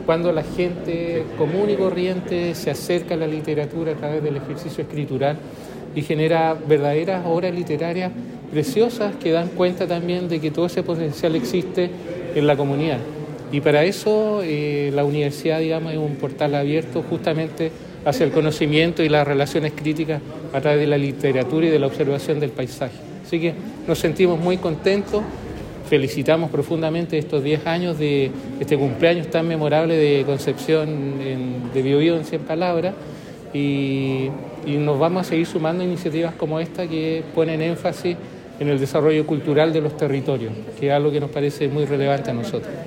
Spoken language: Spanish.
cuando la gente común y corriente se acerca a la literatura a través del ejercicio escritural y genera verdaderas obras literarias preciosas que dan cuenta también de que todo ese potencial existe en la comunidad. Y para eso la universidad, digamos, es un portal abierto justamente hacia el conocimiento y las relaciones críticas a través de la literatura y de la observación del paisaje. Así que nos sentimos muy contentos, felicitamos profundamente estos 10 años de este cumpleaños tan memorable de Concepción de Biobío en 100 palabras y nos vamos a seguir sumando iniciativas como esta que ponen énfasis en el desarrollo cultural de los territorios, que es algo que nos parece muy relevante a nosotros.